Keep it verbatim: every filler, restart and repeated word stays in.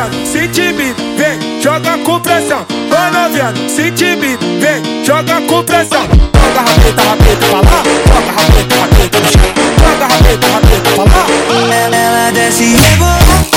novinha, sente beat, vem, joga com pressão. Ô novinha, sente beat, vem, joga com pressão. Joga rapeta, rapeta pra lá, joga rapeta, rapeta no chão. Joga rapeta, rapeta pra lá. Ela desce e rebolando.